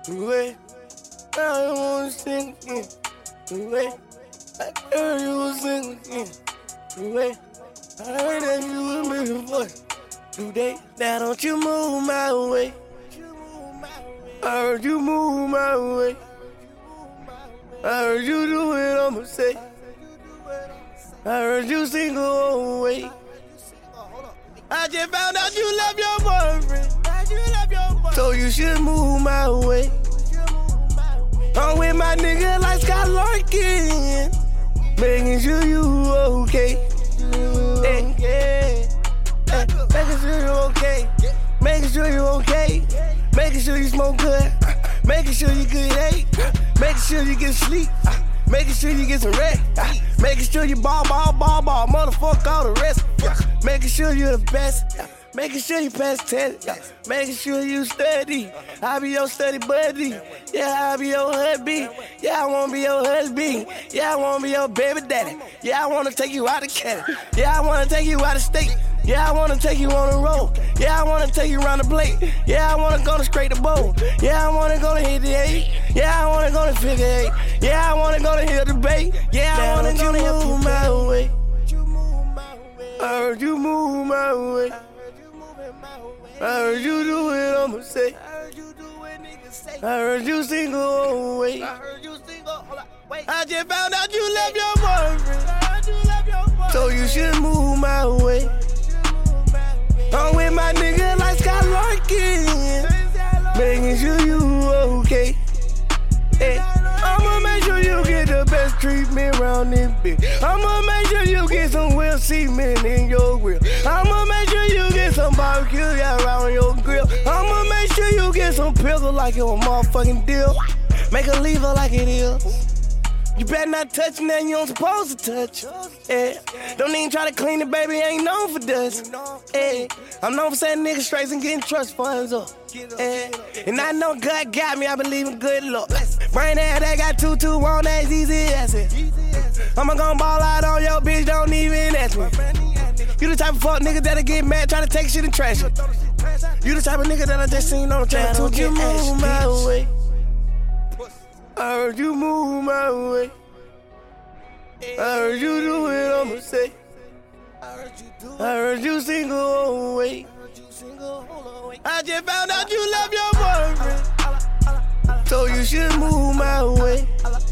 Wait, I wanna sing again. Wait, I heard you was singing again. Wait, I heard that you was making voice today. Now don't you move my way. I heard you move my way. I heard you do it, I'ma say. I heard you single away. I just found out you left your boyfriend. So you should move my way. I'm with my nigga like Scott Larkin, making sure you okay. Making sure you okay. Making sure you okay. Making sure you smoke good. Making sure you good eight. Making sure you get sleep. Making sure you get some rest. Making sure you ball. Motherfuck all the rest. Making sure you're the best. Making sure you pass test. Making sure you study. I'll be your study buddy. Yeah, I'll be your hubby. Yeah, I wanna be your husband. Yeah, I wanna be your baby daddy. Yeah, I wanna take you out of Canada. Yeah, I wanna take you out of state. Yeah, I wanna take you on the road. Yeah, I wanna take you around the plate. Yeah, I wanna go to straight the bowl. Yeah, I wanna go to hit the 8. Yeah, I wanna go to figure 8. Yeah, I wanna go to hit the debate. Yeah, I wanna go to help you my way. I heard you move my way. I heard you do it, I'ma say. I heard you single away. I just found out you left your boyfriend. So you should move my way. I'm with my nigga like Scott Larkin, making sure you okay. Hey, I'ma make sure you get the best treatment around this bitch. I'ma make sure you get some well cement in your grill. I'ma make sure you get some barbecue around your grill. I'ma make sure you get some pickle like it was a motherfucking deal. Make her leave her like it is. You better not touch nothing you don't supposed to touch. Yeah. Don't even try to clean it, baby, ain't known for dust. Yeah. I'm known for setting niggas straight and getting trust funds up. Yeah. And I know God got me, I believe in good luck. Brain ass that got 2-2 on that easy ass. I'ma gon' ball out on your bitch, don't even ask me. You the type of fuck nigga that'll get mad, try to take shit and trash it. You the type of nigga that I just seen on the channel to get move my way. I heard you move my way. I heard you do it, I'ma say. I heard you single away. I just found out you left your boyfriend. So you should move my way.